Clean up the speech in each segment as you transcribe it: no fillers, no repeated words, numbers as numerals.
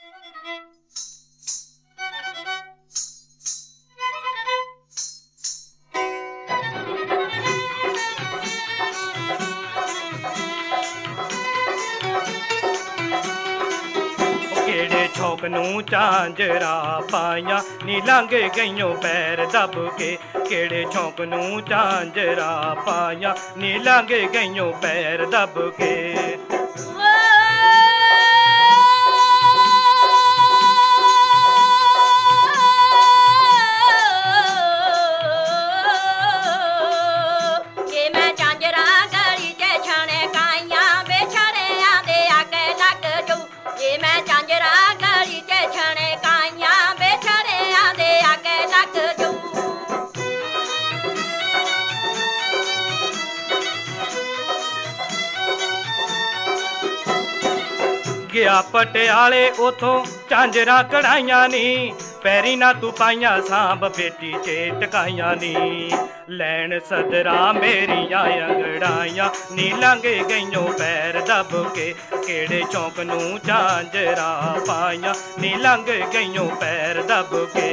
छौक नूं झांजरा पाइयां नी लंघ गईयों पैर दब के केड़े छौक नूं झांजरा पाइयां नी लंघ गईयों पैर दब के ਗਿਆ ਪਟਿਆਲੇ ਉਥੋਂ ਝਾਂਜਰਾਂ ਕਢਾਈਆਂ ਨੀ ਪੈਰੀ ਨਾ ਤੂੰ ਪਾਈਆਂ ਸਾਂਭ ਪੇਟੀ 'ਚ ਟਕਾਈਆਂ ਨੀ ਲੈਣ ਸਦਰਾ ਮੇਰੀਆਂ ਅੰਗੜਾਈਆਂ ਨੀ ਲੰਘ ਗਈयों ਪੈਰ ਦਬ ਕੇ ਕਿਹੜੇ ਚੌਂਕ ਨੂੰ ਝਾਂਜਰਾਂ ਪਾਈਆਂ ਨੀ ਲੰਘ ਗਈयों ਪੈਰ ਦਬ ਕੇ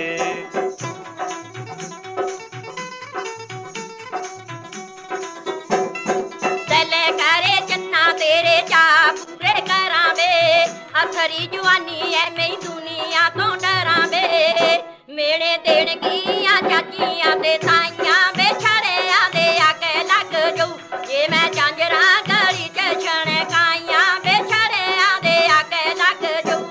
अथरी जवानी है मैं दुनिया तो डरा वे मेरे देणगियां चाचियां ते ताइयां वे छड़िया दे आके लग जाऊ जे मैं झांजरा गली च छणकाइयां वे छड़िया दे आके लग जाऊ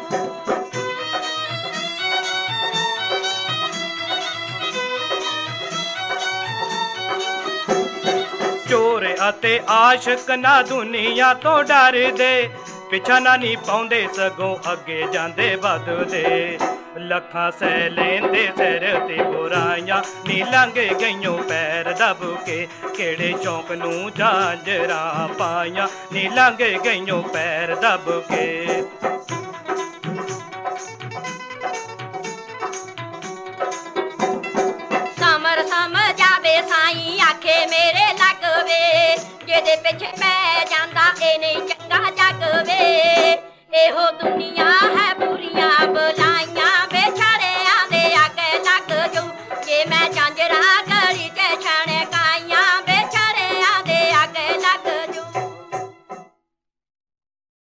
चोर अते आशिक ना दुनिया तो डर दे पिछा ना नहीं पाउंदे सगों अगे जांदे वधदे लखां सह लेंदे सिर ते बुराइयां नी लंघ गईयों पैर दब के केड़े चौंक नूं झांजरा पाइयां नी लंघ गईयों पैर दब के